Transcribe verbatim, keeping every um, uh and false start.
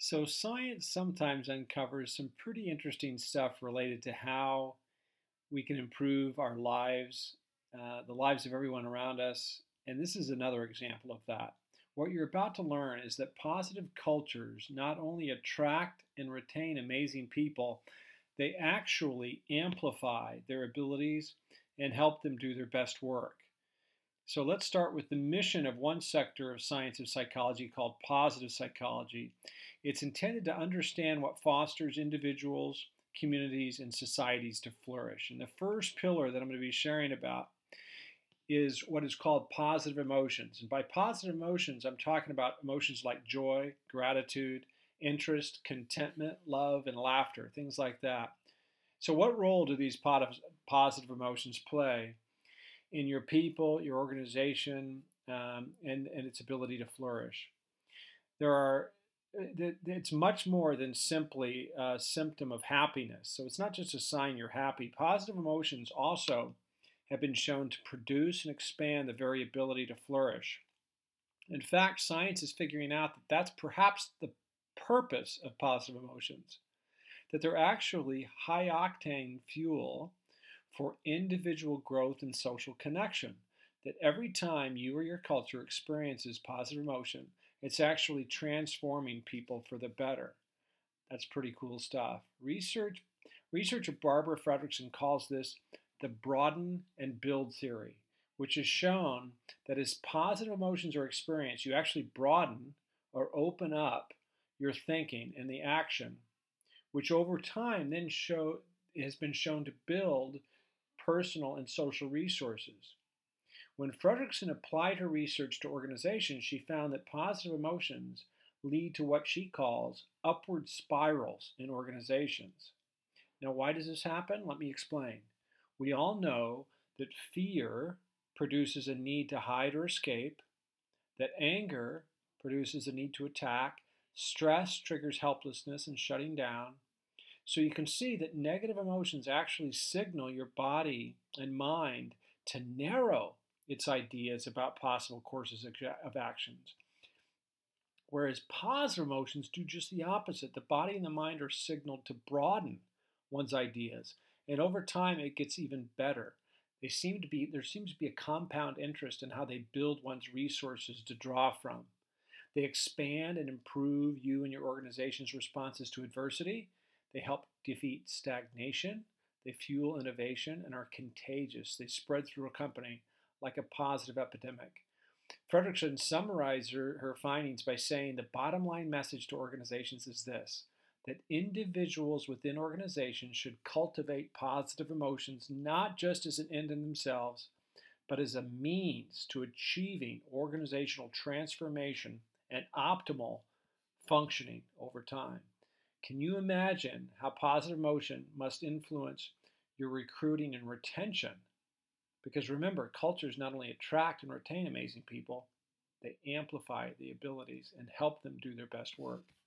So, science sometimes uncovers some pretty interesting stuff related to how we can improve our lives, uh, the lives of everyone around us. And this is another example of that. What you're about to learn is that positive cultures not only attract and retain amazing people, they actually amplify their abilities and help them do their best work. So let's start with the mission of one sector of science of psychology called positive psychology. It's intended to understand what fosters individuals, communities, and societies to flourish. And the first pillar that I'm going to be sharing about is what is called positive emotions. And by positive emotions, I'm talking about emotions like joy, gratitude, interest, contentment, love, and laughter, things like that. So, what role do these positive emotions play in your people, your organization, um, and, and its ability to flourish? There are it's much more than simply a symptom of happiness. So it's not just a sign you're happy. Positive emotions also have been shown to produce and expand the very ability to flourish. In fact, science is figuring out that that's perhaps the purpose of positive emotions, that they're actually high octane fuel for individual growth and social connection. That every time you or your culture experiences positive emotion, it's actually transforming people for the better. That's pretty cool stuff. Research, researcher Barbara Fredrickson calls this the broaden and build theory, which has shown that as positive emotions are experienced, you actually broaden or open up your thinking and the action, which over time then show has been shown to build personal and social resources. When Fredrickson applied her research to organizations, she found that positive emotions lead to what she calls upward spirals in organizations. Now, why does this happen? Let me explain. We all know that fear produces a need to hide or escape, that anger produces a need to attack, stress triggers helplessness and shutting down. So you can see that negative emotions actually signal your body and mind to narrow its ideas about possible courses of actions. Whereas positive emotions do just the opposite. The body and the mind are signaled to broaden one's ideas. And over time, it gets even better. They seem to be, there seems to be a compound interest in how they build one's resources to draw from. They expand and improve you and your organization's responses to adversity. They help defeat stagnation. They fuel innovation and are contagious. They spread through a company like a positive epidemic. Fredrickson summarized her, her findings by saying the bottom line message to organizations is this: that individuals within organizations should cultivate positive emotions not just as an end in themselves, but as a means to achieving organizational transformation and optimal functioning over time. Can you imagine how positive emotion must influence your recruiting and retention? Because remember, cultures not only attract and retain amazing people, they amplify the abilities and help them do their best work.